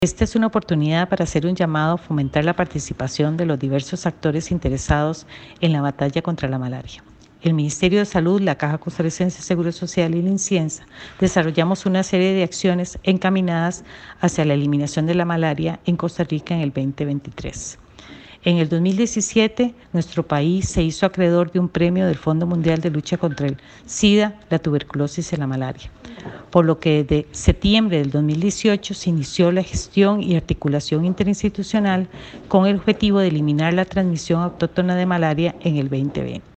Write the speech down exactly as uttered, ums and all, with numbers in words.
Esta es una oportunidad para hacer un llamado a fomentar la participación de los diversos actores interesados en la batalla contra la malaria. El Ministerio de Salud, la Caja Costarricense de Seguro Social y la INCIENSA desarrollamos una serie de acciones encaminadas hacia la eliminación de la malaria en Costa Rica en el veinte veintitrés. En el dos mil diecisiete, nuestro país se hizo acreedor de un premio del Fondo Mundial de Lucha contra el SIDA, la tuberculosis y la malaria, por lo que desde septiembre del dos mil dieciocho se inició la gestión y articulación interinstitucional con el objetivo de eliminar la transmisión autóctona de malaria en el veinte veinte.